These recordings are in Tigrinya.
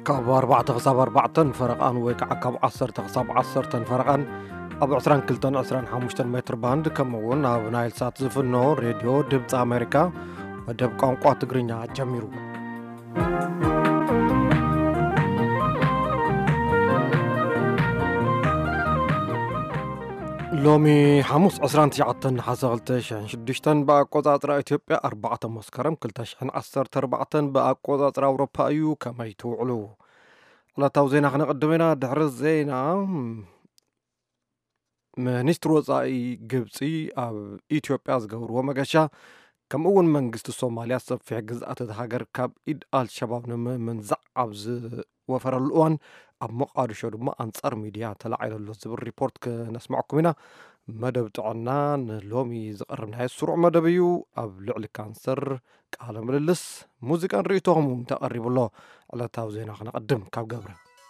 ካብ 4 ክሳብ 4 ፈረቓን ወይ ከዓ ካብ 10 ክሳብ 10 ፈረቓን ኣብ 22-25 ሜትር ባንድ ከምኡውን ኣብ ናይል ሳት ዝፍኖ ሬድዮ ድምፂ ኣሜሪካ መደብ ቋንቋ ትግርኛ ጀሚሩ ሎሚ ሓሙስ 29 2006 በኣቆጻጽራ ኢትዮጵያ 4 መስከረም 2014 በኣቆጻጽራ ኣውሮፓ እዩ። ከመይ ትውዕሉ? ዕለታዊ ዜና ክነቐድም ኢና። ድሕሪ ዜና ሚኒስትር ወፃኢ ግብፂ ኣብ ኢትዮጵያ ዝገብርዎ መገሻ ከምኡውን መንግስቲ ሶማልያ ሰፊሕ ግዝኣት እቲ ሃገር ካብ ኢድ ኣልሸባብ ንምምንዛዕ ኣብ ዝወፈረሉ እዋን ኣብ መቃድሾ ድማ ኣንጻር ሚድያ ተላዒለሎ ዝብል ሪፖርት ክነስማዕኩም ኢና። መደብ ጥዕና ንሎሚ ዝቐርብናዮ ስሩዕ መደብ እዩ። ኣብ ልዕሊ ካንሰር ቃለ ምልልስ ሙዚቃን ርእቶኹም ተቐሪቡሎ። ዕለታዊ ዜና ክነቐድም ካብ ገብረ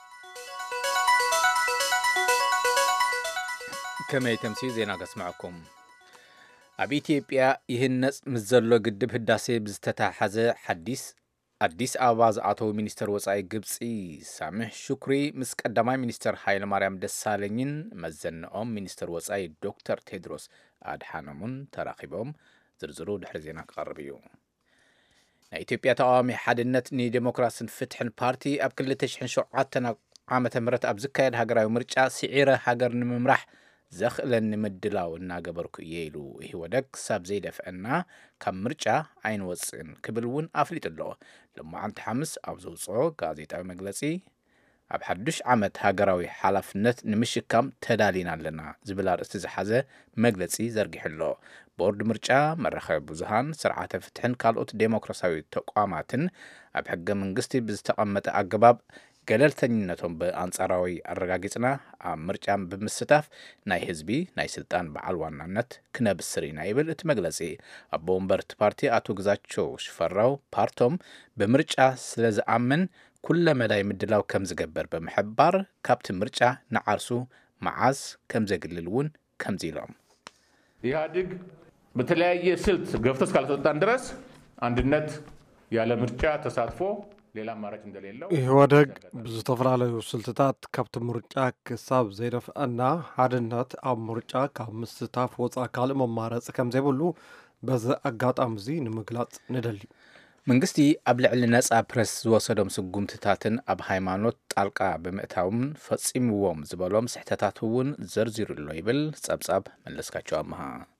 ከመይ ተምሲል ዜና ከስማዕኩም። ኣብ ኢትዮጵያ ይህነጽ ምስ ዘሎ ግድብ ህዳሴ ብዝተታሓዘ አዲስ አበባ ዝኣተው ሚኒስተር ወፃኢ ግብፂ ሳምሕ ሹክሪ ምስ ቀዳማይ ሚኒስተር ሃይለማርያም ደሳለኝን መዘንኦም ሚኒስተር ወፃኢ ዶክተር ቴድሮስ ኣድሓኖምን ተራኺቦም ዝርዝሩ ድሕሪ ዜና ክቐርብ እዩ። ናይ ኢትዮጵያ ተቃዋሚ ሓድነት ንዲሞክራስን ፍትሕን ፓርቲ ኣብ 2007 ዓመተ ምህረት ኣብ ዝካየድ ሃገራዊ ምርጫ ስዒረ ሃገር ንምምራሕ ዘኽእለኒ ምድላው እናገበርኩ እየ ኢሉ ይወደግ ክሳብ ዘይደፍአና ካብ ምርጫ ኣይንወፅእን ክብል እውን ኣፍሊጡ ኣሎ። ልሙዓንቲ ሓምስ ኣብ ዘውፅኦ ጋዜጣዊ መግለጺ ኣብ ሓዱሽ ዓመት ሃገራዊ ሓላፍነት ንምሽካም ተዳሊና ኣለና ዝብል ኣርእስቲ ዝሓዘ መግለጺ ዘርጊሑ ኣሎ። ቦርድ ምርጫ መራኸቢ ብዙሃን ስርዓተ ፍትሕን ካልኦት ዴሞክራሲያዊ ተቋማትን ኣብ ሕገ መንግስቲ ብዝተቐመጠ ኣገባብ ገለልተኝነቶም ብኣንጻራዊ ኣረጋጊጽና ኣብ ምርጫ ብምስታፍ ናይ ህዝቢ ናይ ስልጣን በዓል ዋናነት ክነብስር ኢና ይብል እቲ መግለጺ። ኣቦ ወንበር እቲ ፓርቲ ኣቶ ግዛቸው ሽፈራው ፓርቶም ብምርጫ ስለ ዝኣምን ኩለ መዳይ ምድላው ከም ዝገበር ብምሕባር ካብቲ ምርጫ ንዓርሱ መዓዝ ከም ዘግልል እውን ከምዚ ኢሎም ኢህአዴግ በተለያየ ስልት ገፍቶ እስካልተወጣን ድረስ አንድነት ያለ ምርጫ ተሳትፎ ሌላ አማራጭ እንደሌለው ይወደግ ብዝተፈላለዩ ስልትታት ካብቲ ምርጫ ክሳብ ዘይደፍአና ሓድነት ኣብ ምርጫ ካብ ምስታፍ ወፃኢ ካልእ መማረፂ ከም ዘይብሉ በዚ ኣጋጣሚ እዚ ንምግላጽ ንደሊ። መንግስቲ ኣብ ልዕሊ ነጻ ፕረስ ዝወሰዶም ስጉምትታትን ኣብ ሃይማኖት ጣልቃ ብምእታውን ፈጺምዎም ዝበሎም ስሕተታት እውን ዘርዚሩሎ ይብል ጸብጻብ መለስካቸው ኣመሃ።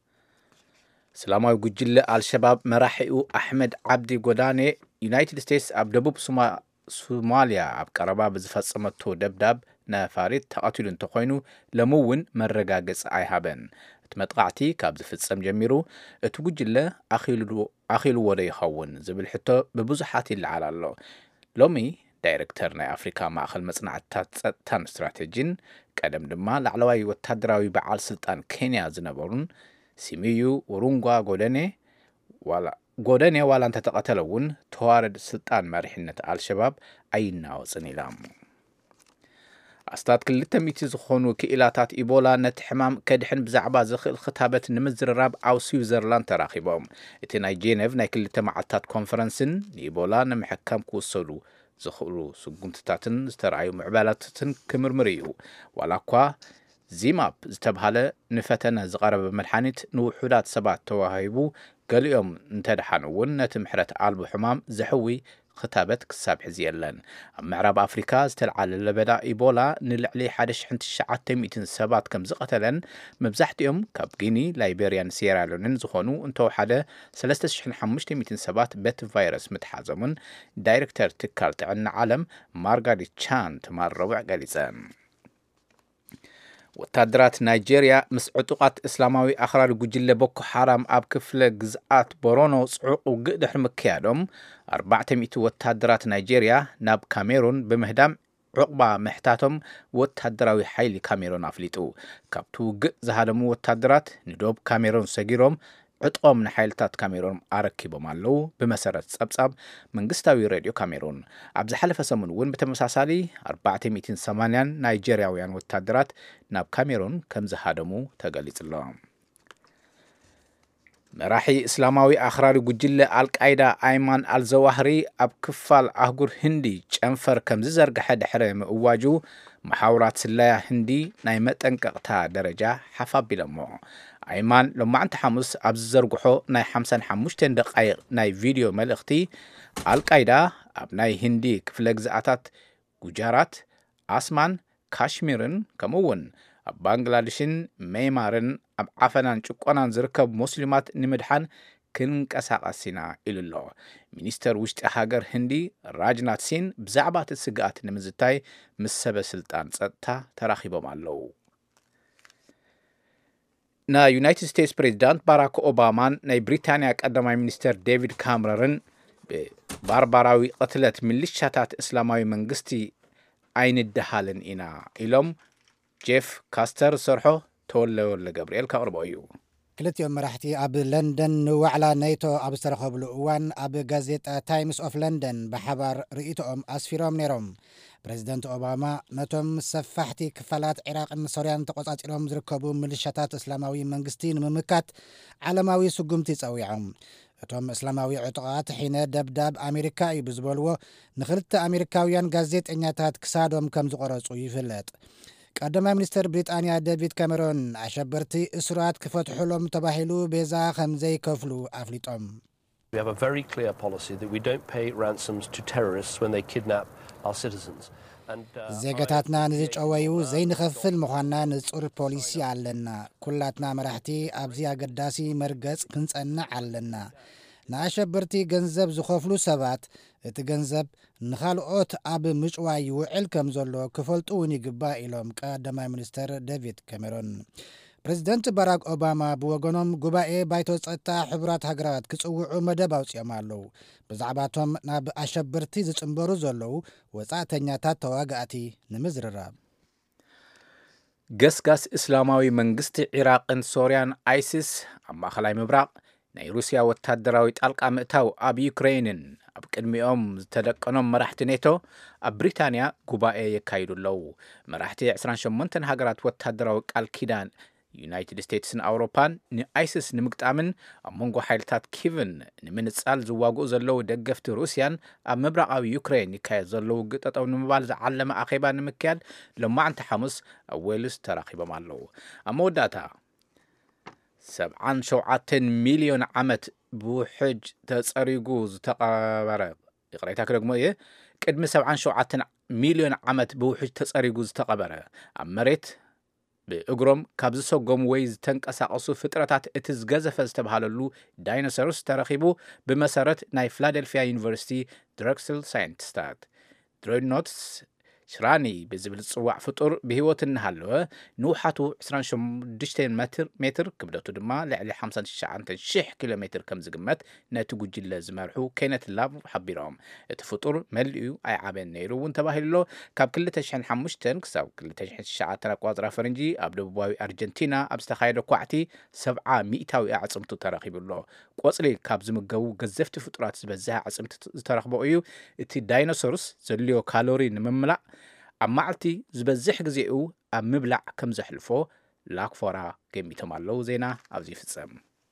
ሰላማዊ ጉጅለ አልሸባብ መራሒኡ ኣሕመድ ዓብዲ ጎዳኔ ዩናይትድ ስቴትስ ኣብ ደቡብ ሶማልያ ኣብ ቀረባ ብዝፈጸመቶ ደብዳብ ነፋሪት ተቐቲሉ እንተኾይኑ ለምውን መረጋገጽ ኣይሃበን። እቲ መጥቃዕቲ ካብ ዝፍጸም ጀሚሩ እቲ ጉጅለ ኣኺልዎ ዶ ይኸውን ዝብል ሕቶ ብብዙሓት ይለዓል ኣሎ። ሎሚ ዳይሬክተር ናይ ኣፍሪካ ማእኸል መጽናዕትታት ጸጥታን ስትራቴጂን ቀደም ድማ ላዕለዋይ ወታደራዊ በዓል ስልጣን ኬንያ ዝነበሩን ሲሚዩ ወሩንጓ ጎደኔ ዋላ እንተተቐተለውን ተዋረድ ስልጣን መሪሕነት አልሸባብ ኣይናወፅን ኢላ። ኣስታት 200 ዝኾኑ ክኢላታት ኢቦላ ነቲ ሕማም ከድሕን ብዛዕባ ዝኽእል ክታበት ንምዝርራብ ኣብ ስዊዘርላንድ ተራኺቦም። እቲ ናይ ጄኔቭ ናይ 2 መዓልታት ኮንፈረንስን ንኢቦላ ንምሕካም ክወሰዱ ዝኽእሉ ስጉምትታትን ዝተረኣዩ ምዕባላትን ክምርምር እዩ። ዋላ እኳ ዚማፕ ዝተባሃለ ንፈተነ ዝቐረበ መድሓኒት ንውሑዳት ሰባት ተዋሂቡ ገሊኦም እንተድሓኑ እውን ነቲ ምሕረት ኣልቦ ሕማም ዘሕዊ ክታበት ክሳብ ሕዚ የለን። ኣብ ምዕራብ ኣፍሪካ ዝተለዓለ ለበዳ ኢቦላ ንልዕሊ 1900 ሰባት ከም ዝቐተለን መብዛሕትኦም ካብ ጊኒ፣ ላይቤሪያን፣ ሴራሊዮንን ዝኾኑ እንተወሓደ 3500 ሰባት በቲ ቫይረስ ምትሓዞምን ዳይሬክተር ትካል ጥዕና ዓለም ማርጋሪት ቻን ትማል ረቡዕ ገሊፀን። ወታደራት ናይጄርያ ምስ ዕጡቃት እስላማዊ ኣኽራሪ ጉጅለ ቦኮ ሓራም ኣብ ክፍለ ግዝኣት ቦሮኖ ጽዑቕ ውግእ ድሕሪ ምክያዶም 400 ወታደራት ናይጄርያ ናብ ካሜሩን ብምህዳም ዕቑባ ምሕታቶም ወታደራዊ ሓይሊ ካሜሩን ኣፍሊጡ። ካብቲ ውግእ ዝሃደሙ ወታደራት ንዶብ ካሜሩን ሰጊሮም ዕጥቆም ንሓይልታት ካሜሩን ኣረኪቦም ኣለው። ብመሰረት ጸብጻብ መንግስታዊ ሬድዮ ካሜሩን ኣብ ዝሓለፈ ሰሙን እውን ብተመሳሳሊ 480 ናይጄርያውያን ወታደራት ናብ ካሜሩን ከም ዝሃደሙ ተገሊጹ ኣሎ። መራሒ እስላማዊ ኣኽራሪ ጉጅለ አልቃይዳ ኣይማን አልዘዋህሪ ኣብ ክፋል ኣህጉር ህንዲ ጨንፈር ከም ዝዘርግሐ ድሕረ ምእዋጁ መሓውራት ስለያ ህንዲ ናይ መጠንቀቕታ ደረጃ ሓፋቢሎሞ ኣይማን ሎማዓንቲ ሐሙስ ኣብ ዝዘርግሖ ናይ 55 ደቃይቕ ናይ ቪድዮ መልእኽቲ አልቃይዳ ኣብ ናይ ህንዲ ክፍለ ግዝኣታት ጉጃራት ኣስማን ካሽሚርን ከምኡውን ኣብ ባንግላዴሽን ሜይማርን ኣብ ዓፈናን ጭቆናን ዝርከብ ሙስሊማት ንምድሓን ክንቀሳቀስ ኢና ኢሉ ኣሎ ሚኒስተር ውሽጢ ሃገር ህንዲ ራጅናት ሲን ብዛዕባ እቲ ስግኣት ንምዝታይ ምስ ሰበ ስልጣን ጸጥታ ተራኺቦም ኣለዉ ናይ ዩናይትድ ስቴትስ ፕሬዚዳንት ባራክ ኦባማን ናይ ብሪታንያ ቀዳማይ ሚኒስተር ዴቪድ ካምረርን ባርባራዊ ቅትለት ሚሊሻታት እስላማዊ መንግስቲ ኣይንደሃልን ኢና ኢሎም ጄፍ ካስተር ሰርሖ ተወለወለ ገብርኤል ካቅርቦ እዩ ክልቲኦም መራሕቲ ኣብ ለንደን ንዋዕላ ናይቶ ኣብ ዝተረኸብሉ እዋን ኣብ ጋዜጣ ታይምስ ኦፍ ለንደን ብሓባር ርእይቶኦም ኣስፊሮም ነይሮም ፕሬዚደንት ኦባማ ነቶም ሰፋሕቲ ክፋላት ኢራቅን ሶርያን ተቆጻጺሮም ዝርከቡ ሚሊሻታት እስላማዊ መንግስቲ ንምምካት ዓለማዊ ስጉምቲ ጸዊዖም እቶም እስላማዊ ዕጡቃት ሒነ ደብዳብ ኣሜሪካ እዩ ብዝበልዎ ንኽልተ ኣሜሪካውያን ጋዜጠኛታት ክሳዶም ከም ዝቆረጹ ይፍለጥ ቀዳማይ ሚኒስተር ብሪጣንያ ዴቪድ ካሜሮን ኣሸበርቲ እስራት ክፈትሑሎም ተባሂሉ ቤዛ ከም ዘይከፍሉ ኣፍሊጦም We have a very clear policy that we don't pay ransoms to terrorists when they kidnap our citizens. ዜጋታትና ንዝጨወዩ ዘይንኸፍል ምዃንና ንጹር ፖሊሲ ኣለና ኩላትና መራሕቲ ኣብዚ ኣገዳሲ መርገጽ ክንጸንዕ ኣለና ንኣሸበርቲ ገንዘብ ዝኸፍሉ ሰባት እቲ ገንዘብ ንኻልኦት ኣብ ምጭዋይ ይውዕል ከም ዘሎ ክፈልጡ እውን ይግባእ ኢሎም ቀዳማይ ሚኒስተር ዴቪድ ካሜሮን ፕሬዚደንት ባራክ ኦባማ ብወገኖም ጉባኤ ባይቶ ጸጥታ ሕቡራት ሃገራት ክጽውዑ መደብ ኣውፅኦም ኣለዉ ብዛዕባቶም ናብ ኣሸበርቲ ዝጽንበሩ ዘለዉ ወጻእተኛታት ተዋጋእቲ ንምዝርራብ ገስጋስ እስላማዊ መንግስቲ ኢራቅን ሶርያን አይሲስ ኣብ ማእኸላይ ምብራቕ ናይ ሩስያ ወታደራዊ ጣልቃ ምእታው ኣብ ዩክሬንን ኣብ ቅድሚኦም ዝተደቀኖም መራሕቲ ኔቶ ኣብ ብሪታንያ ጉባኤ የካይዱ ኣለዉ መራሕቲ 28 ሃገራት ወታደራዊ ቃል ኪዳን ዩናይትድ ስቴትስን ኣውሮፓን ንአይሲስ ንምግጣምን ኣብ መንጎ ሓይልታት ኪቭን ንምንጻል ዝዋግኡ ዘለዉ ደገፍቲ ሩስያን ኣብ ምብራቃዊ ዩክሬን ይካየድ ዘለዉ ግጠጠው ንምባል ዝዓለመ ኣኼባ ንምክያድ ሎማዓንቲ ሐሙስ ኣብ ዌልስ ተራኺቦም ኣለዉ ኣብ መወዳእታ 77 ሚሊዮን ዓመት ብውሕጅ ተጸሪጉ ዝተቐበረ ይቕሬታ ክደግሞ እየ ቅድሚ 77 ሚሊዮን ዓመት ብውሕጅ ተጸሪጉ ዝተቐበረ ኣብ መሬት ብእግሮም ካብ ዝሰጎም ወይ ዝተንቀሳቐሱ ፍጥረታት እቲ ዝገዘፈ ዝተባሃለሉ ዳይኖሰርስ ተረኺቡ ብመሰረት ናይ ፊላደልፊያ ዩኒቨርሲቲ ድረክስል ሳይንቲስታት ድሬድኖትስ ሽራኒ ብዝብል ጽዋዕ ፍጡር ብህይወት እናሃለወ ንውሓቱ 26 ሜትር ክብደቱ ድማ ልዕሊ 59,000 ኪሎ ሜትር ከም ዝግመት ነቲ ጉጅለ ዝመርሑ ኬነት ላብ ሓቢሮም እቲ ፍጡር መሊኡ ኣይዓበን ነይሩ እውን ተባሂሉሎ ካብ 2005 ክሳብ 2009 ኣቆጻጽራ ፈረንጂ ኣብ ደቡባዊ ኣርጀንቲና ኣብ ዝተኻየደ ኳዕቲ 70 ሚእታዊ ኣዕጽምቱ ተረኺቡሎ ቆጽሊ ካብ ዝምገቡ ገዘፍቲ ፍጡራት ዝበዝሐ ኣዕጽምቲ ዝተረኽቦ እዩ እቲ ዳይኖሰሩስ ዘልዮ ካሎሪ ንምምላእ ኣብ መዓልቲ ዝበዝሕ ጊዜኡ ኣብ ምብላዕ ከም ዘሕልፎ ላክፎራ ገሚቶም ኣለዉ ዜና ኣብዚ ይፍጸም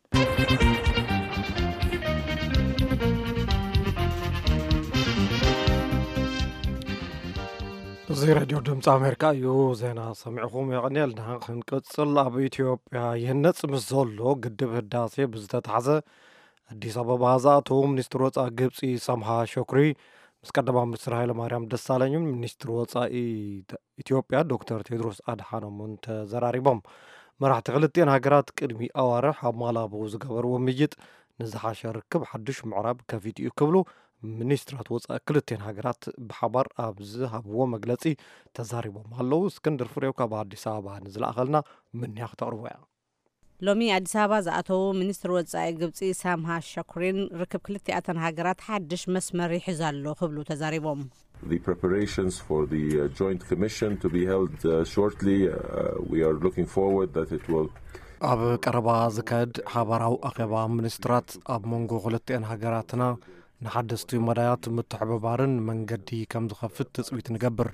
እዚ ሬድዮ ድምፂ ኣሜሪካ እዩ ዜና ሰሚዕኹም የቐኒልና ክንቅጽል ኣብ ኢትዮጵያ ይህነጽ ምስ ዘሎ ግድብ ህዳሴ ብዝተታሕዘ ኣዲስ ኣበባ ዝኣተዉ ሚኒስትር ወፃኢ ግብፂ ሰምሃ ሸኩሪ ምስ ቀዳማይ ሚኒስትር ሃይለማርያም ደሳለኝን ሚኒስትር ወፃኢ ኢትዮጵያ ዶክተር ቴድሮስ ኣድሓኖምን ተዘራሪቦም መራሕቲ ክልቲአን ሃገራት ቅድሚ ኣዋርሕ ኣብ ማላቦ ዝገበርዎ ምይጥ ንዝሓሸ ርክብ ሓድሽ ምዕራብ ከፊት እዩ ክብሉ ሚኒስትራት ወፃኢ ክልቲአን ሃገራት ብሓባር ኣብ ዝሃብዎ መግለጺ ተዛሪቦም ኣለዉ እስክንድር ፍሬው ካብ ኣዲስ ኣበባ ንዝለኣኸልና ምንያ ክተቕርቦ እያ ሎሚ ኣዲስ ኣበባ ዝኣተዉ ሚኒስትር ወፃኢ ግብፂ ሳምሃ ሸኩሪን ርክብ ክልቲአተን ሃገራት ሓድሽ መስመር ይሕዝ ኣሎ ክብሉ ተዛሪቦም The preparations for the joint commission to be held shortly we are looking forward that it will ኣብ ቀረባ ዝካየድ ሓባራዊ ኣኼባ ሚኒስትራት ኣብ መንጎ ክልቲአን ሃገራትና ንሓደስቲ መዳያት ምትሕብባርን መንገዲ ከም ዝኸፍት ትጽቢት ንገብር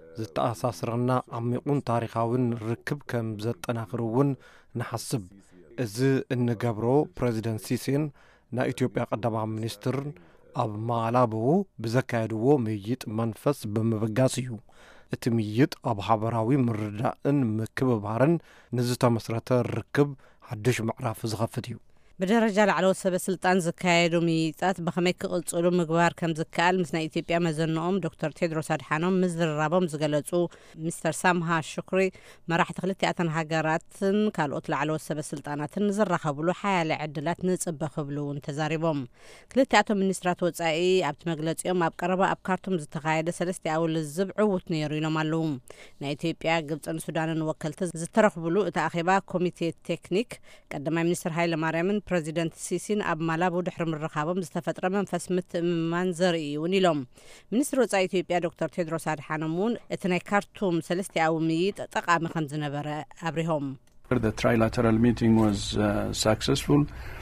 ዝተኣሳስረና ዓሚቑን ታሪኻውን ርክብ ከም ዘጠናኽር እውን ንሓስብ እዚ እንገብሮ ፕሬዚደንት ሲሲን ናይ ኢትዮጵያ ቀዳማይ ሚኒስትር ኣብ ማላቦው ብዘካየድዎ ምይይጥ መንፈስ ብምብጋስ እዩ። እቲ ምይይጥ ኣብ ሓበራዊ ምርዳእን ምክብባርን ንዝተመስረተ ርክብ ሓድሽ ምዕራፍ ዝኸፍት እዩ። بدرجة العلوة سبب سلطان زكايدو ميتات بخميك قلصلو مقبار كم زكال مثل إثيوبيا مزنوم دكتور تيدروس أدحانوم مزر رابم زقلتو مستر سامها الشكري ما راح تخلتي أتن هاجرات كالوت العلوة سبب سلطانات نزر خبلو حال عدلات نصب خبلو انتزاربهم كلتي أتم منسترات وصائي أبت مجلس يوم أبقربا أبكارتم زتقايدة سلستي أول الزبع وتنيرينو مالوم نا إثيوبيا قبط أن السودان وكلت زترخبلو تأخيبا كوميتي تكنيك قدما منستر هاي لماريمن بريزيدنت سيسين أب مالابو دحر من رخابم زتفتر منفس منزري ونيلوم منستر وصائي إثيوبيا دكتور تيدروس أدحانوم اتناي كارتوم سلستي أو ميت تقام خمس نبر أبريهم. The trilateral meeting was successful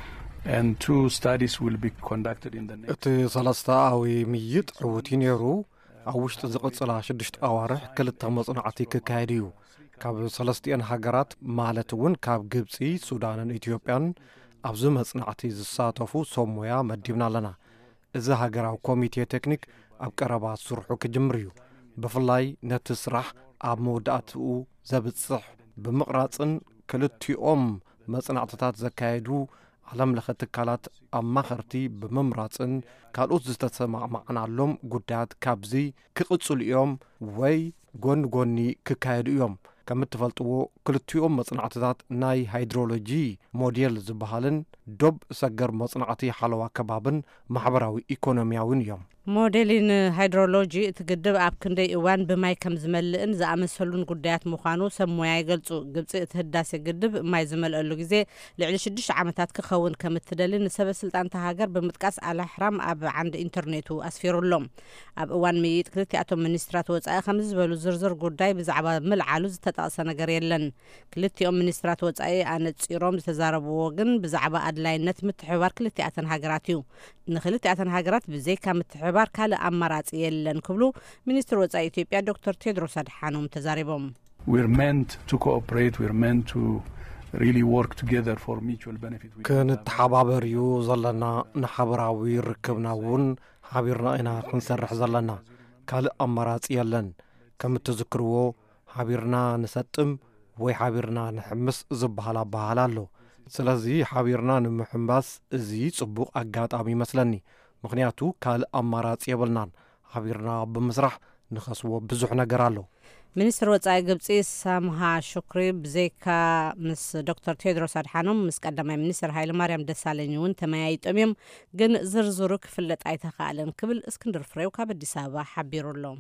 and two studies will be conducted in the next. እቲ ሰለስተ ኣዊ ምይይጥ ዕውቲ ነይሩ ኣብ ውሽጢ ዝቕፅላ 6 ኣዋርሕ ክልተ መጽናዕቲ ክካየድ እዩ። ካብ ሰለስቲአን ሃገራት ማለት እውን ካብ ግብፂ፣ ሱዳንን ኢትዮጵያን ኣብዚ መጽናዕቲ ዝሳተፉ ሰብ ሞያ መዲብና ኣለና። እዚ ሃገራዊ ኮሚቴ ቴክኒክ ኣብ ቀረባ ስርሑ ክጅምር እዩ። ብፍላይ ነቲ ስራሕ ኣብ መወዳእትኡ ዘብጽሕ ብምቕራጽን ክልቲኦም መጽናዕትታት ዘካየዱ ዓለም ለኸ ትካላት ኣማኸርቲ ብምምራጽን ካልኦት ዝተሰማዕማዕናሎም ጉዳያት ካብዚ ክቕጽሉ እዮም ወይ ጎኒ ጎኒ ክካየዱ እዮም። ከም እትፈልጥዎ ክልቲኦም መጽናዕትታት ናይ ሃይድሮሎጂ ሞዴል ዝበሃልን ዶብ ሰገር መጽናዕቲ ሓለዋ ከባብን ማሕበራዊ ኢኮኖሚያውን እዮም። ሞዴሊን ሃይድሮሎጂ እትግድብ ኣብ ክንደይ እዋን ብማይ ከም ዝመልእን ዝኣመሰሉን ጉዳያት ምዃኑ ሰብ ሞያ ይገልጹ። ግብፂ እቲ ህዳሴ ግድብ ማይ ዝመልአሉ ግዜ ልዕሊ 6 ዓመታት ክኸውን ከም እትደሊ ንሰበ ስልጣን ሃገር ብምጥቃስ ኣላሕራም ኣብ ዓንዲ ኢንተርኔቱ ኣስፊሩሎም። ኣብ እዋን ምይይጥ ክልቲኣቶም ሚኒስትራት ወጻኢ ከም ዝበሉ ዝርዝር ጉዳይ ብዛዕባ ምልዓሉ ዝተጠቕሰ ነገር የለን። ክልቲኦም ሚኒስትራት ወጻኢ ኣነፂሮም ዝተዛረብዎ ግን ብዛዕባ ኣድላይነት ምትሕብባር ክልቲኣተን ሃገራት እዩ። ንክልቲኣተን ሃገራት ብዘይካ ምትሕብባር ካልእ ኣማራጺ የለን ክብሉ ሚኒስትር ወጻኢ ኢትዮጵያ ዶክተር ቴድሮስ ኣድሓኖም ተዛሪቦም። We're meant to cooperate, we're meant to really work together for mutual benefit. ክንተሓባበር እዩ ዘለና ንሓበራዊ ርክብና እውን ሓቢርና ኢና ክንሰርሕ ዘለና ካልእ ኣማራጺ የለን። ከም እትዝክርዎ ሓቢርና ንሰጥም ወይ ሓቢርና ንሕምስ ዝበሃል ኣባሃል ኣሎ። ስለዚ ሓቢርና ንምሕምባስ እዚ ጽቡቕ ኣጋጣሚ ይመስለኒ። ምክንያቱ ካልእ ኣማራጺ የብልናን። ሓቢርና ብምስራሕ ንኸስዎ ብዙሕ ነገር ኣሎ። ሚኒስትር ወጻኢ ግብፂ ሳምሃ ሹክሪ ብዘይካ ምስ ዶክተር ቴድሮስ ኣድሓኖም ምስ ቀዳማይ ሚኒስትር ሃይለማርያም ደሳለኝ እውን ተመያይጦም እዮም። ግን ዝርዝሩ ክፍለጥ ኣይተኻእለን ክብል እስክንድር ፍሬው ካብ ኣዲስ ኣበባ ሓቢሩሎም።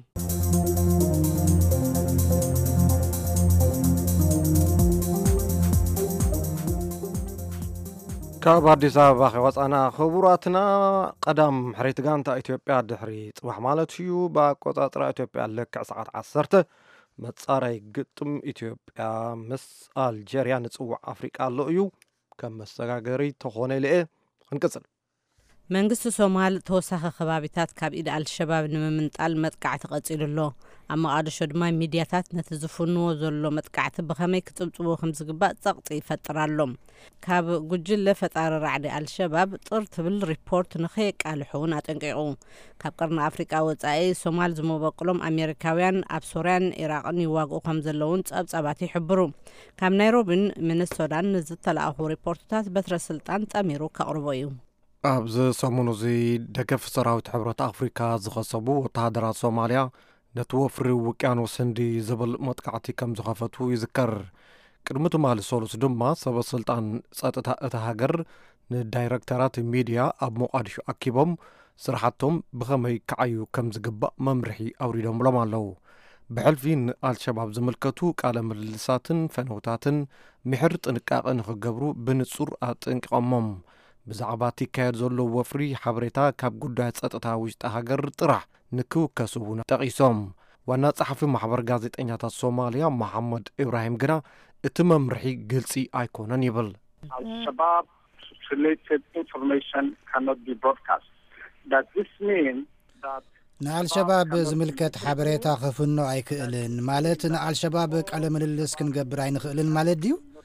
ካብ ኣዲስ ኣበባ ኸወፃና ክቡራትና ቀዳም ሕሬት ጋንታ ኢትዮጵያ ድሕሪ ጽባሕ ማለት እዩ ብኣቆጻጽራ ኢትዮጵያ ልክዕ ሰዓት 10 መጻረይ ግጥም ኢትዮጵያ ምስ ኣልጀርያ ንጽዋዕ ኣፍሪቃ ኣሎ እዩ። ከም መሰጋገሪ ተኾነ ልአ ክንቅጽል። መንግስቲ ሶማል ተወሳኺ ከባቢታት ካብ ኢድ ኣልሸባብ ንምምንጣል መጥቃዕቲ ቀጺሉሎ። ኣብ መቃደሾ ድማ ሚድያታት ነቲ ዝፍንዎ ዘሎ መጥቃዕቲ ብኸመይ ክጽብጽቦ ከም ዝግባእ ጸቕጢ ይፈጥራሎም። ካብ ጉጅለ ፈጣሪ ራዕዲ ኣልሸባብ ጥር ትብል ሪፖርት ንኸየቃልሑ እውን ኣጠንቂቑ። ካብ ቀርኒ ኣፍሪቃ ወጻኢ ሶማል ዝመበቅሎም ኣሜሪካውያን ኣብ ሶርያን ኢራቅን ይዋግኡ ከም ዘለውን ጸብጻባት ይሕብሩ። ካብ ናይሮቢን ሚነሶታን ዝተለኣኹ ሪፖርትታት በትረ ስልጣን ጠሚሩ ከቕርቦ እዩ። ኣብዚ ሰሙኑ እዚ ደገፍ ሰራዊት ሕብረት ኣፍሪካ ዝኸሰቡ ወተሃደራት ሶማልያ ነቲ ወፍሪ ውቅያኖስ ህንዲ ዝብል መጥቃዕቲ ከም ዝኸፈቱ ይዝከር። ቅድሚ ትማሊ ሰሉስ ድማ ሰበ ስልጣን ጸጥታ እታ ሃገር ንዳይረክተራት ሚድያ ኣብ ሞቃዲሾ ኣኪቦም ስራሕቶም ብኸመይ ከዓዩ ከም ዝግባእ መምርሒ ኣውሪዶምሎም ኣለዉ። ብሕልፊ ንኣልሸባብ ዝምልከቱ ቃለ ምልልሳትን ፈነውታትን ምሕር ጥንቃቐ ንኽገብሩ ብንጹር ኣጠንቂቖሞም። ብዛዕባ ትካየድ ዘሎ ወፍሪ ሓበሬታ ካብ ጉዳይ ጸጥታ ውሽጢ ሃገር ጥራሕ ንክውከሱ እውን ጠቒሶም። ዋና ጸሓፊ ማሕበር ጋዜጠኛታት ሶማልያ መሐመድ ኢብራሂም ግና እቲ መምርሒ ግልጺ ኣይኮነን ይብል። Al-Shabaab related information cannot be broadcast. Does this mean that ንኣልሸባብ ዝምልከት ሓበሬታ ክፍኖ ኣይክእልን ማለት ንኣልሸባብ ቃለ ምልልስ ክንገብር ኣይንኽእልን ማለት ድዩ?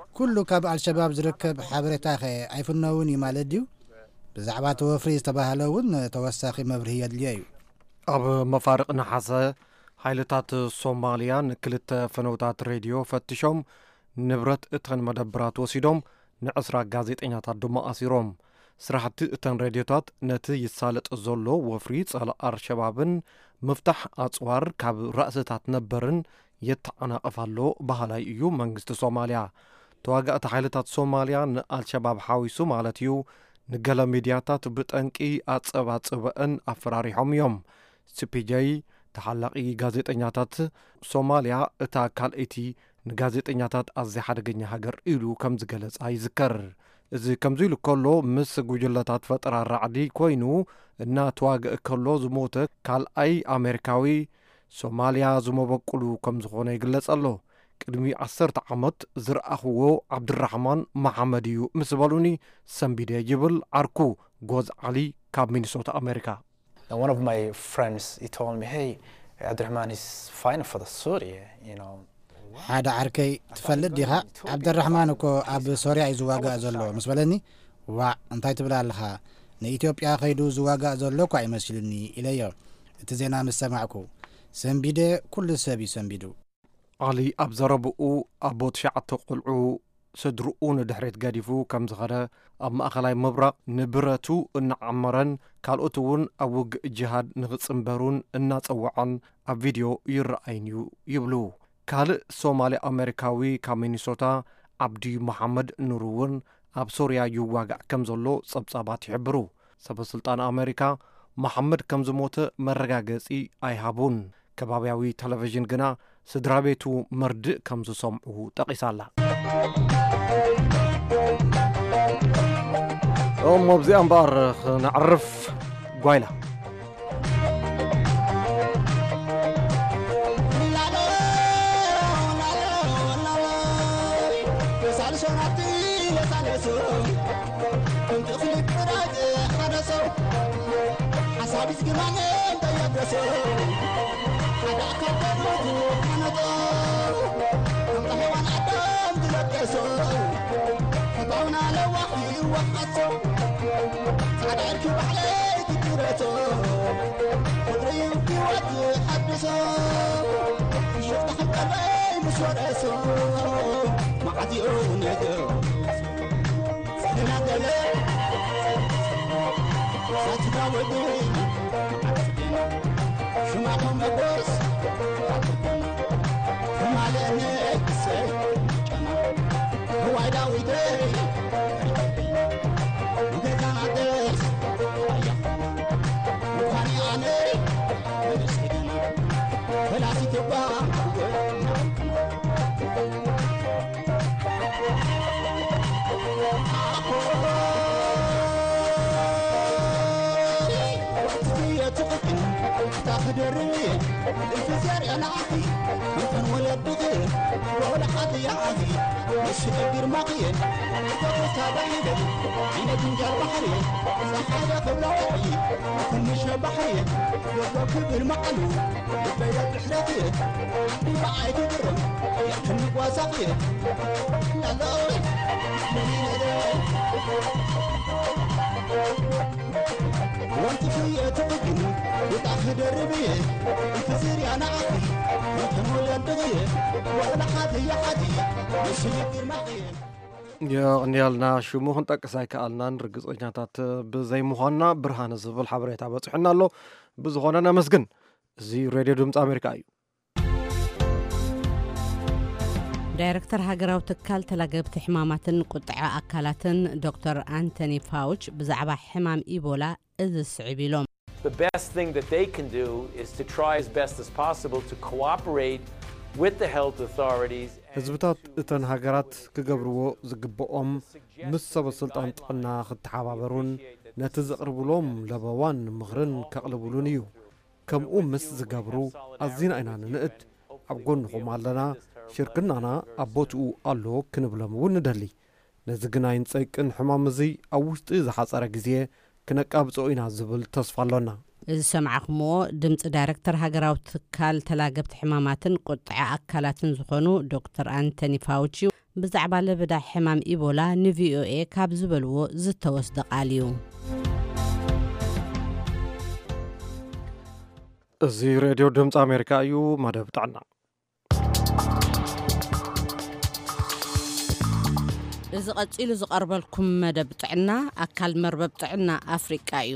ኩሉ ካብ አልሸባብ ዝርከብ ሓበሬታ ኸ ኣይፍነውን እዩ ማለት ድዩ? ብዛዕባ ተወፍሪ ዝተባሃለ እውን ተወሳኺ መብርሂ የድልዮ እዩ። ኣብ መፋርቕ ነሓሰ ሓይልታት ሶማልያ ንክልተ ፈነውታት ሬድዮ ፈትሾም ንብረት እተን መደብራት ወሲዶም ንዕስራ ጋዜጠኛታት ድማ ኣሲሮም። ስራሕቲ እተን ሬድዮታት ነቲ ይሳለጥ ዘሎ ወፍሪ ጸላ አልሸባብን ምፍታሕ ኣጽዋር ካብ ራእስታት ነበርን የተዓናቕፋሎ ባህላይ እዩ መንግስቲ ሶማልያ። ተዋጋእቲ ሓይልታት ሶማልያ ንአልሸባብ ሓዊሱ ማለት እዩ ንገለ ሚድያታት ብጠንቂ ኣጸባጽበአን ኣፈራሪሖም እዮም። ሲፒጄ ተሓላቂ ጋዜጠኛታት ሶማልያ እታ ካልእቲ ንጋዜጠኛታት ኣዝያ ሓደገኛ ሃገር ኢሉ ከም ዝገለጻ ይዝከር። እዚ ከምዚ ኢሉ ከሎ ምስ ጉጅለታት ፈጠራ ራዕዲ ኮይኑ እናተዋግእ ከሎ ዝሞተ ካልኣይ ኣሜሪካዊ ሶማልያ ዝመበቁሉ ከም ዝኾነ ይግለጽ ኣሎ። ቅድሚ 10 ዓመት ዝረኣኽዎ ዓብድራሕማን መሓመድ እዩ ምስ በሉኒ ሰንቢደ ይብል ዓርኩ ጎዝ ዓሊ ካብ ሚኒሶታ ኣሜሪካ። One of my friends, he told me, hey, Abdurrahman is fighting for the Syria, you know. ሓደ ዓርከይ ትፈልጥ ዲኻ ዓብድራሕማን እኮ ኣብ ሶርያ እዩ ዝዋጋእ ዘሎ ምስ በለኒ። ዋዕ እንታይ ትብል ኣለኻ? ንኢትዮጵያ ኸይዱ ዝዋጋእ ዘሎ እኳ ኣይመስልኒ ኢለዮ። እቲ ዜና ምስ ሰማዕኩ ሰንቢደ ኩሉ ሰብ እዩ ሰንቢዱ። ዓሊ ኣብ ዘረብኡ ኣቦት 9 ቆልዑ ስድርኡ ንድሕሪት ገዲፉ ከም ዝኸደ ኣብ ማእኸላይ ምብራቕ ንብረቱ እናዓመረን ካልኦት እውን ኣብ ውግእ ጅሃድ ንኽጽምበሩን እናጸውዐን ኣብ ቪድዮ ይረአይን እዩ ይብሉ። ካልእ ሶማሊ ኣሜሪካዊ ካብ ሚኒሶታ ዓብዲ መሓመድ ኑር እውን ኣብ ሶርያ ይዋጋዕ ከም ዘሎ ጸብጻባት ይሕብሩ። ሰበስልጣን ኣሜሪካ መሓመድ ከም ዝሞተ መረጋገጺ ኣይሃቡን። ከባብያዊ ቴሌቭዥን ግና ስድራ ቤቱ መርድእ ከም ዝሰምዑ ጠቒሳላ። ኣብዚኣ እምበር ክንዕርፍ ጓይላ يغنيالنا شمو خنطقس ኣይከኣልናን ርግፀኛታት ብዘይምዃንና ብርሃነ ዝብል ሓበሬታ በፅሕና ኣሎ። ብዝኾነ ነመስግን። እዚ ሬድዮ ድምፂ ኣሜሪካ እዩ። ዳይሬክተር ሃገራዊ ትካል ተላገብቲ ሕማማትን ቁጥዐ ኣካላትን ዶክተር አንቶኒ ፋውች ብዛዕባ ሕማም ኢቦላ እዚ ስዕብ ኢሎም The best thing that they can do is to try as best as possible to cooperate with the health authorities. ህዝብታት እተን ሃገራት ክገብርዎ ዝግብኦም ምስ ሰበስልጣን ጥዕና ክትሓባበሩን ነቲ ዘቕርብሎም ለበዋን ምኽርን ከቕልብሉን እዩ። ከምኡ ምስ ዝገብሩ ኣዝና ኢና ንንእድ ኣብ ጎንኹም ኣለና ሽርክናና ኣብ ቦትኡ ኣሎ ክንብሎም እውን ንደሊ። ነዚ ግን ኣይንፀይቅን ሕማም እዚ ኣብ ውሽጢ ዝሓፀረ ግዜ ክነቃብፆ ኢና ዝብል ተስፋ ኣሎና። እዚ ሰማዕኹምዎ ድምፂ ዳይሬክተር ሃገራዊ ትካል ተላገብቲ ሕማማትን ቁጥዐ ኣካላትን ዝኾኑ ዶክተር አንቶኒ ፋውቺ ብዛዕባ ለበዳይ ሕማም ኢቦላ ንቪኦኤ ካብ ዝበልዎ ዝተወስደ ቃል እዩ። እዚ ሬድዮ ድምፂ ኣሜሪካ እዩ። መደብ ጥዕና እዚ ቀፂሉ ዝቐርበልኩም መደብ ጥዕና ኣካል መርበብ ጥዕና ኣፍሪቃ እዩ።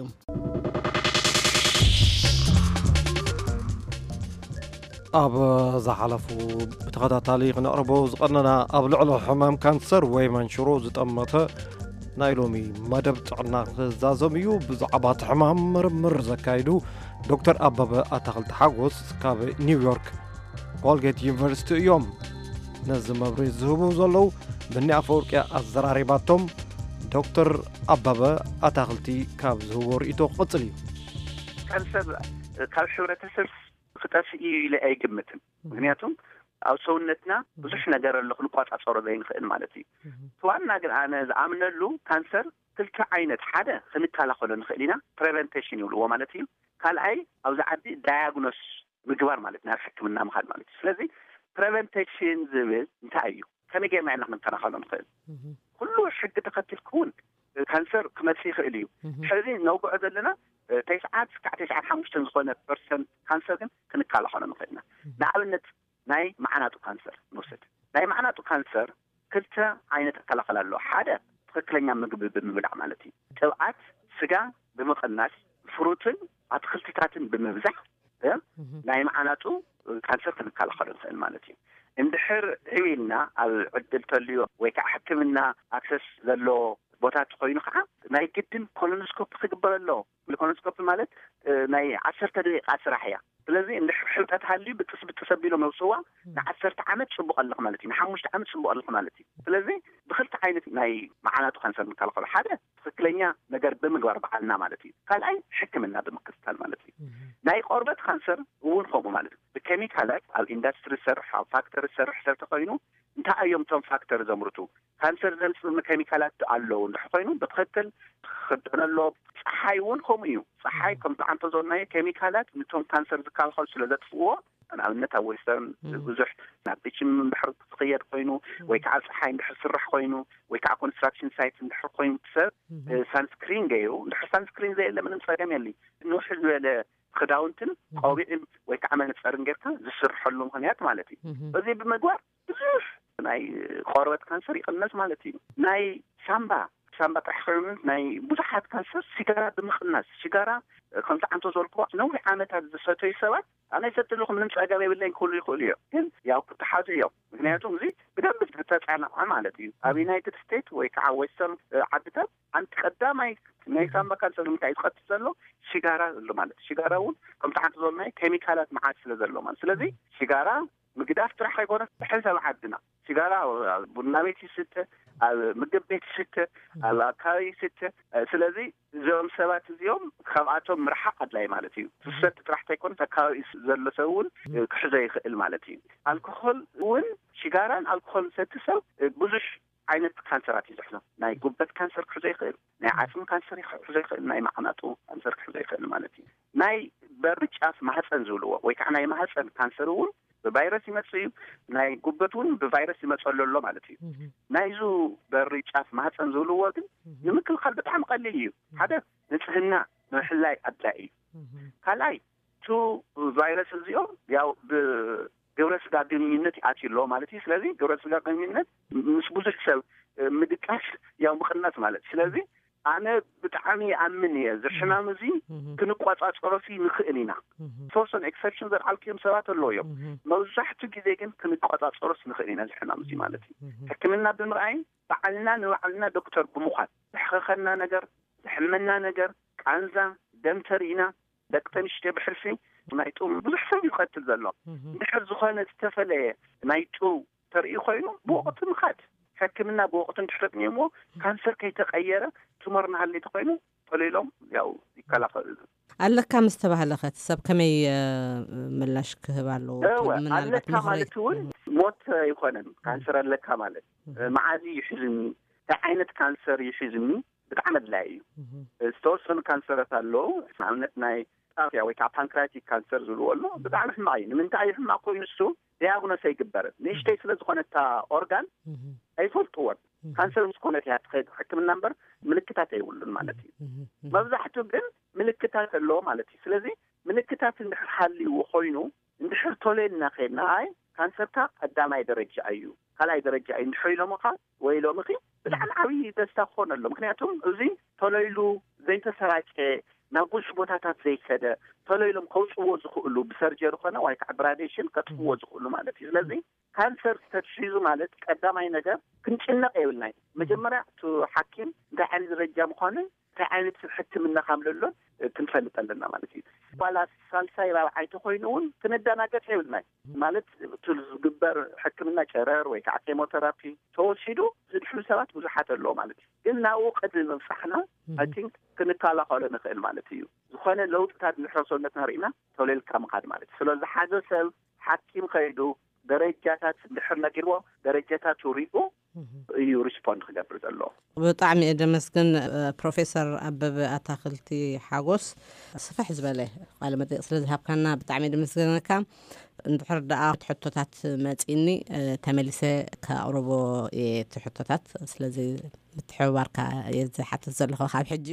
ኣብ ዝሓለፉ ብተኸታታሊ ክንቕርቦ ዝቐነና ኣብ ልዕሊ ሕማም ካንሰር ወይ መንሽሮ ዝጠመተ ናይ ሎሚ መደብ ጥዕና ክዛዘም እዩ። ብዛዕባ እቲ ሕማም ምርምር ዘካይዱ ዶክተር ኣበበ ኣታኽልቲ ሓጎስ ካብ ኒውዮርክ ኮልጌት ዩኒቨርሲቲ እዮም ነዚ መብሪ ዝህቡ ዘለዉ። ብኒ ኣፈወርቂ ኣዘራሪባቶም ዶክተር ኣበበ ኣታኽልቲ ካብ ዝህቦ ርእቶ ክቕፅል እዩ። ካንሰር ካብ ሕብረተሰብ ክጠፍእ እዩ ኢለ ኣይግምትን። ምክንያቱም ኣብ ሰውነትና ብዙሕ ነገር ኣሎ ክንቋፃፀሮ ዘይንኽእል ማለት እዩ። ዋና ግን ኣነ ዝኣምነሉ ካንሰር ክልተ ዓይነት ሓደ ክንከላኸሎ ንኽእል ኢና ፕሬቨንቴሽን ይብልዎ ማለት እዩ። ካልኣይ ኣብዚ ዓዲ ዳያግኖስ ምግባር ማለት ናብ ሕክምና ምኻድ ማለት እዩ። ስለዚ ፕሬቨንቴሽን ዝብል እንታይ እዩ? ከመይ ጌርና ኢና ክንከላኸሎ ንኽእል? ኩሉ ሕጊ ተኸቲልኩውን ካንሰር ክመፅእ ይኽእል እዩ። ሕዚ ነውግዖ ዘለና 9.95 ዝኾነ ፐርሰንት ካንሰር ግን ክንከላኸሎ ንኽእል ኢና። ንኣብነት ናይ ማዕናጡ ካንሰር ንወስድ። ናይ ማዕናጡ ካንሰር ክልተ ዓይነት እከላኸል ኣሎ። ሓደ ትክክለኛ ምግቢ ብምብላዕ ማለት እዩ። ቅብኣት ስጋ ብምቕናስ ፍሩትን ኣትክልትታትን ብምብዛሕ ናይ ማዕናጡ ካንሰር ክንከላኸሎ ንኽእል ማለት እዩ። እንድሕር ዕብልና ኣብ ዕድል ተልዮ ወይ ከዓ ሕክምና ኣክሰስ ዘሎ ቦታት ኮይኑ ከዓ ናይ ግድን ኮሎኖስኮፕ ክግበር ኣሎ። ኮሎኖስኮፕ ማለት ናይ 10 ደቂቃ ስራሕ እያ። ስለዚ እንድሕር ሕልጠት ሃልዩ ብጥስ ኣቢሎ መውፅዋ ን10 ዓመት ፅቡቅ ኣለኹ ማለት እዩ። ን5 ዓመት ፅቡቅ ኣለኹ ማለት እዩ። ስለዚ ብክልተ ዓይነት ናይ ማዕናጡ ካንሰር ንከላኸሎ ሓደ ትክክለኛ ነገር ብምግባር በዓልና ማለት እዩ። ካልኣይ ሕክምና ብምክትታል ማለት እዩ። ናይ ቆርበት ካንሰር እውን ከምኡ ማለት እዩ። ብኬሚካላት ኣብ ኢንዳስትሪ ዝሰርሕ ኣብ ፋክተሪ ዝሰርሕ ሰብ ተኮይኑ እንታይ እዮም እቶም ፋክተሪ ዘምርቱ ካንሰር ዘምፅኡ ኬሚካላት ኣለዉ እንድሕር ኮይኑ ብትክክል ክክደነሎ። ፀሓይ እውን ከምኡ እዩ። ፀሓይ ከምቲ ዓንተ ዘናየ ኬሚካላት ነቶም ካንሰር ዝከላኸሉ ስለ ዘጥፍእዎ ንኣብነት ኣብ ዌስተርን ብዙሕ ናብ ቢችም እንድሕር ዝኽየድ ኮይኑ ወይ ከዓ ፀሓይ እንድሕር ስራሕ ኮይኑ ወይ ከዓ ኮንስትራክሽን ሳይት እንድሕር ኮይኑ ሰብ ሳንስክሪን ገይሩ እንድሕር ሳንስክሪን ዘየለ ምንም ፀገም የለ ንውሕ ዝበለ ክዳውንትን ቆቢዕን ወይ ከዓ መነፀርን ጌርካ ዝስርሐሉ ምክንያት ማለት እዩ። እዚ ብምግባር ብዙሕ ናይ ቆርበት ካንሰር ይቕነስ ማለት እዩ። ናይ ሳምባ ጥሕኽምን ናይ ብዙሓት ካንሰር ሲጋራ ብምቕናስ ሲጋራ ከምቲ ዓንቶ ዘልክዎ ነዊሕ ዓመታት ዝሰተዩ ሰባት ኣነ ይሰትልኹ ምንም ፀገም የብለኝ ክብሉ ይኽእሉ እዮም። ግን ያው ክትሓዙ እዮም። ምክንያቱም እዚ ብደንብ ዝተፀናዐ ማለት እዩ። ኣብ ዩናይትድ ስቴትስ ወይ ከዓ ዌስተርን ዓድታት ኣንቲ ቀዳማይ ናይ ሳምባ ካንሰር ንምንታይ ዝቐትል ዘሎ ሲጋራ ዘሎ ማለት ሲጋራ እውን ከምቲ ዓንቶ ዘልናይ ኬሚካላት መዓት ስለ ዘሎ ማለት ስለዚ ሲጋራ ምግዳፍ ጥራሕ ኣይኮነስ ብሕሰብ ዓድና ሲጋራ ቡና ቤት ይስተ ኣብ ምግብ ቤት ይስተ ኣብ ኣካባቢ ይስተ። ስለዚ እዚኦም ሰባት እዚኦም ካብኣቶም ምርሓቅ ኣድላይ ማለት እዩ። ትሰት ጥራሕቲ ኣይኮነስ ኣካባቢ ዘሎ ሰብ እውን ክሕዞ ይኽእል ማለት እዩ። ኣልኮሆል እውን ሲጋራን ኣልኮሆል ሰቲ ሰብ ብዙሕ ዓይነት ካንሰራት እዩ ዝሕዞ። ናይ ጉበት ካንሰር ክሕዞ ይኽእል፣ ናይ ዓፅሚ ካንሰር ክሕዞ ይኽእል፣ ናይ ማዕናጡ ካንሰር ክሕዞ ይኽእል ማለት እዩ። ናይ በሪ ጫፍ ማህፀን ዝብልዎ ወይ ከዓ ናይ ማህፀን ካንሰር እውን ብቫይረስ ይመጽእ እዩ። ናይ ጉበት እውን ብቫይረስ ይመጽእ ኣሎ ማለት እዩ። ናይዙ በሪ ጫፍ ማህፀን ዝብልዎ ግን ንምክልኻል ብጣዕሚ ቀሊል እዩ። ሓደ ንጽህና ንምሕላይ ኣድላይ እዩ። ካልኣይ ቱ ቫይረስ እዚኦም ያው ብግብረ ስጋ ግንኙነት ይኣትዩሎ ማለት እዩ። ስለዚ ግብረ ስጋ ግንኙነት ምስ ብዙሕ ሰብ ምድቃስ ያው ምቕናስ ማለት ስለዚ ኣነ ብጣዕሚ ኣምን እየ ዝሕማም እዚ ክንቋፃፀሮሲ ንኽእል ኢና። ተወሰኑ ኤክሰፕሽን ዘልዓልክዮም ሰባት ኣለዎ እዮም። መብዛሕትኡ ግዜ ግን ክንቋፃፀሮሲ ንኽእል ኢና ዝሕማም እዚ ማለት እዩ። ሕክምና ብምርኣይ ባዕልና ንባዕልና ዶክተር ብምዃን ዝሕኸኸና ነገር ዝሕመና ነገር ቃንዛ ደም ተሪእና ደቂ ተንሽትዮ ብሕርፊ ናይ ጡም ብዙሕ ሰብ ይቀትል ዘሎ እንድሕር ዝኾነ ዝተፈለየ ናይ ጡም ተርኢ ኮይኑ ብወቅቱ ምኻድ ሕክምና ብወቅቱ እንድሕረጥኒሞ ካንሰር ከይተቀየረ ቱመር ናሃለይ ተኮይኑ ጠሊሎም ያው ይከላኸል ኣለካ ምስ ተባህለኸ ሰብ ከመይ ምላሽ ክህብ ኣለዎ? ኣለካ ማለት እውን ሞት ይኮነን ካንሰር ኣለካ ማለት መዓዚ ይሕዝኒ ዓይነት ካንሰር ይሕዝኒ ብጣዕሚ ኣድላይ እዩ። ዝተወሰኑ ካንሰራት ኣለዉ ንኣብነት ናይ ጣፊያ ወይ ከዓ ፓንክራቲክ ካንሰር ዝብልዎ ኣሎ ብጣዕሚ ሕማቅ እዩ ንምንታይ እዩ ሕማቅ ኮይኑ እሱ ዲያግኖስ ኣይግበርን ንእሽተይ ስለ ዝኾነታ ኦርጋን ኣይፈልጥዎን ካንሰር ምስኮነት እያ ትኸይድ ሕክምና እምበር ምልክታት ኣይብሉን ማለት እዩ መብዛሕትኡ ግን ምልክታት ኣለዎ ማለት እዩ ስለዚ ምልክታት እንድሕር ሓልይዎ ኮይኑ እንድሕር ቶሎና ኸይድና ኣይ ካንሰርካ ቀዳማይ ደረጃ እዩ ካልኣይ ደረጃ እዩ እንድሕር ኢሎምኻ ወይ ኢሎምኺ ብጣዕሚ ዓብዪ ደስታ ክኾን ኣሎ ምክንያቱም እዚ ቶሎ ኢሉ ዘይተሰራጨ ናብ ብዙሕ ቦታታት ዘይከደ ቶሎ ኢሎም ከውፅዎ ዝኽእሉ ብሰርጀሪ ኮነ ወይ ከዓ ብራዲሽን ከጥፍዎ ዝኽእሉ ማለት እዩ ስለዚ ካንሰር ተትሒዙ ማለት ቀዳማይ ነገር ክንጭነቕ የብልናይ መጀመርያ እቲ ሓኪም እንታይ ዓይነት ደረጃ ምዃኑ እንታይ ዓይነት ሕክምና ከምዘሎ ክንፈልጥ ኣለና ማለት እዩ ባላ ሳልሳይ ራብዓይ ተኮይኑ እውን ክንደናገጥ የብልናይ ማለት ዝግበር ሕክምና ጨረር ወይ ከዓ ኬሞቴራፒ ተወሲዱ ዝድሕሉ ሰባት ብዙሓት ኣለዎ ማለት እዩ ግን ናብኡ ቅድሚ ምብፃሕና አይ ቲንክ ክንከላኸሎ ንኽእል ማለት እዩ ዝኾነ ለውጥታት ንድሕረ ሰውነትና ርኢና ተወሊልካ ምኻድ ማለት እዩ ስለዚ ሓደ ሰብ ሓኪም ከይዱ ደረጃታት እንድሕር ነጊርዎ ደረጃታት ሪኡ እዩ ሪስፖንድ ክገብር ዘሎ ብጣዕሚ እየ ደመስግን ፕሮፌሰር ኣበበ ኣታክልቲ ሓጎስ ስፍሕ ዝበለ ቃለ መጠይቅ ስለ ዝሃብካና ብጣዕሚ ደመስግነካ እንድሕር ደኣ ትሕቶታት መፂኒ ተመሊሰ ከቕርቦ እየ ትሕቶታት ስለዚ ምትሕብባርካ እየ ዝሓትት ዘለኹ ካብ ሕጂ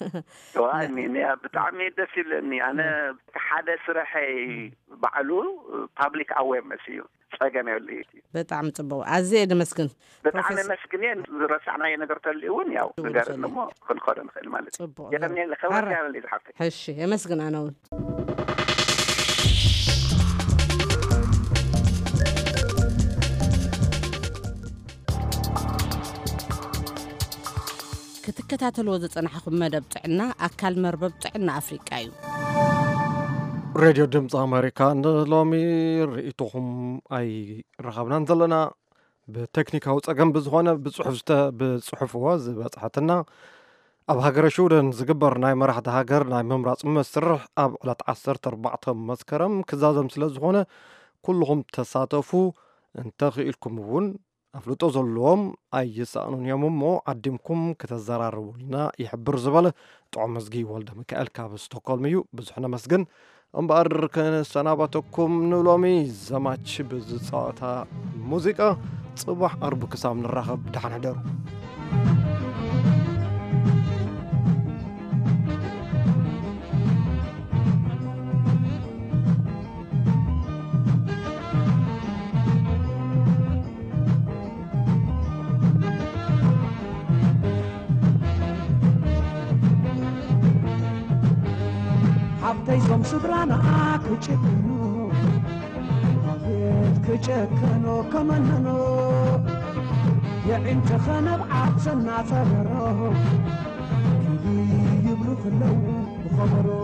ብጣዕሚ ደስ ይብለኒ ኣነ ሓደ ስራሐይ ባዕሉ ፓብሊክ ኣዌርነስ እዩ ፀገም የብሉ ብጣዕሚ ፅቡቅ ኣዝየ ደመስግን ብጣዕሚ መስግን እየ ዝረሳዕናዮ ነገር ተልዩ እውን ያው ንገርን እሞ ክንኸዶ ንኽእል ማለት እዩ የቀኒ ለኸበርካ ያበለ ዝሓፍተ ሕሺ የመስግን ኣነ እውን ክትከታተልዎ ዝፀናሕኹም መደብ ጥዕና ኣካል መርበብ ጥዕና ኣፍሪቃ እዩ ሬድዮ ድምፂ ኣሜሪካ ንሎሚ ርእይትኹም ኣይረኸብናን ዘለና ብቴክኒካዊ ፀገም ብዝኾነ ብፅሑፍዎ ዝበፅሐትና ኣብ ሃገረ ሹደን ዝግበር ናይ መራሕቲ ሃገር ናይ ምምራፅ መስርሕ ኣብ ዕለት 14 መስከረም ክዛዘም ስለ ዝኾነ ኩልኹም ተሳተፉ እንተኽኢልኩም እውን ኣፍልጦ ዘለዎም ኣይሰኣኑን እዮም እሞ ዓዲምኩም ከተዘራርቡልና ይሕብር ዝበለ ጥዑም መዝጊ ወልደ ሚካኤል ካብ ስቶክሆልም እዩ ብዙሕ ነመስግን እምበኣር ከሰናበተኩም ንሎሚ ዘማች ብዝፃወታ ሙዚቃ ፅባሕ ኣርቢ ክሳብ ንራኸብ ድሓን ሕደሩ حبتيزم سدرانا كچكنو هيت كچكنو كمننو يا انت خنب عطسنا فررو كي يبلو خلو بخبرو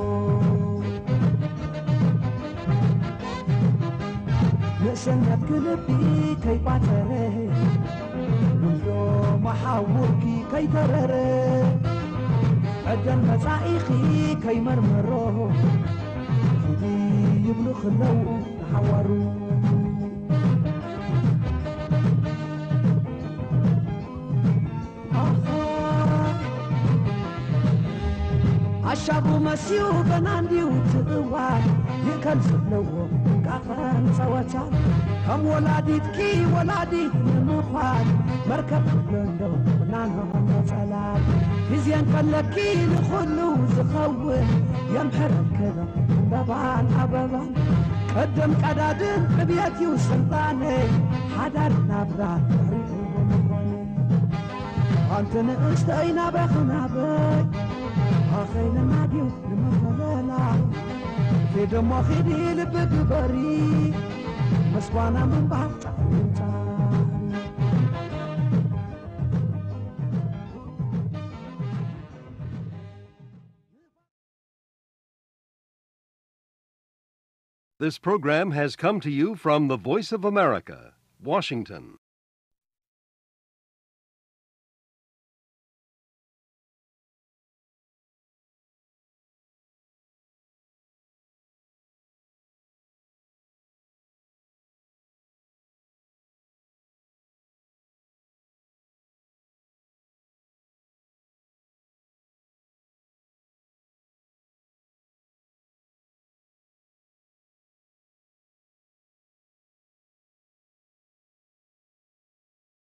نسنت قلبي كي باتره ولو ما حاوركي كي ترره عدن مصائخي كي مرمرو كي يبلو خلو نحورو عشابو مسيو بناندي وتقوال يكنسب لو كافن سواتال هم ولاديتكي ولادي نمخوال مركب لندو نانو نفلال هزيان فلكي لخلو زخوه يمحرك كذا بابان أبابان قدم قدادن ببيتي وسلطاني حدار نابرات أنت نقشتينا بخنا بي أخينا ناديو لمخلنا في دم أخيدي لبك بري مسوانا من بعد This program has come to you from the Voice of America, Washington.